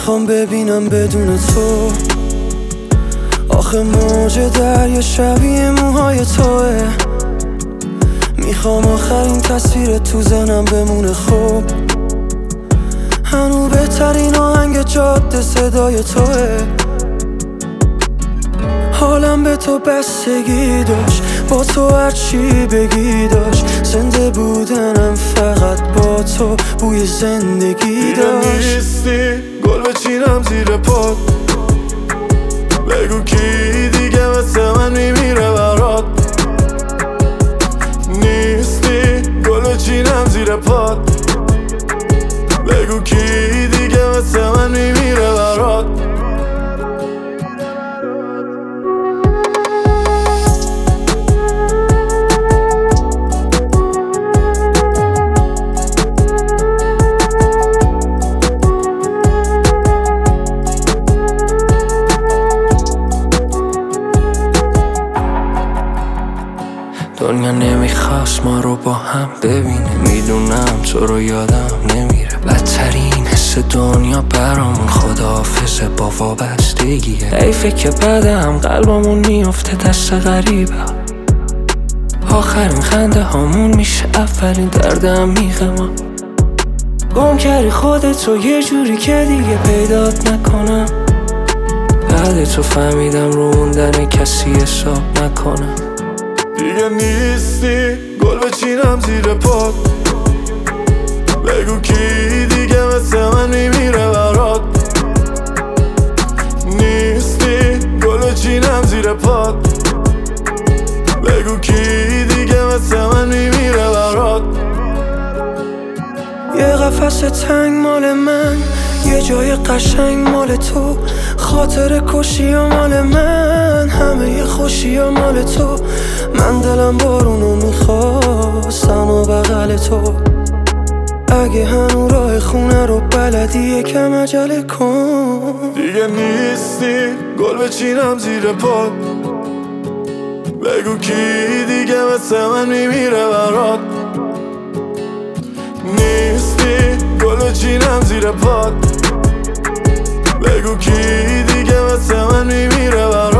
میخوام ببینم بدون تو. آخه موج دریا شبیه موهای توه. میخوام آخرین تصویر تو ذهنم بمونه خوب. هنو بهترین آهنگ جاده صدای توه. حالم به تو بستگی داشت، با تو هرچی بگی داشت. زنده بودنم فقط با تو بوی زندگی داشت. نیستی گل بچینم زیر پات، بگو کی دیگه مثل من میمیره برات. نیستی گل بچینم زیر پات، بگو کی دیگه مثل من میمیره برات. دنیا نمیخواست ما رو با هم ببینه. میدونم تو رو یادم نمیره. بدترین حس دنیا برامون خداحافظه با وابستگیه. حیفه که بعدم قلبمون میفته دست غریبه. آخرین خنده هامون میشه اولین درد عمیق ما. گم کردی خودتو یه جوری که دیگه پیدات نکنم. بعد تو فهمیدم رو موندن کسی حساب نکنم. دیگه نیستی گل بچینم زیر پات، بگو کی دیگه مثل من میمیره برات. نیستی گل بچینم زیر پات، بگو کی دیگه مثل من میمیره برات. یه قفس تنگ مال من، یه جای قشنگ مال تو. خاطر کشی ها مال من، همه ی خوشی ها مال تو. من دلم بارونو میخواستم و بغل تو. اگه هنو راه خونه رو بلدی یکم عجله کن. دیگه نیستی گل بچینم زیر پات، بگو کی دیگه مثل من میمیره برات. نیستی گل بچینم زیر پات، بگو کی دیگه مثل من میمیره برات.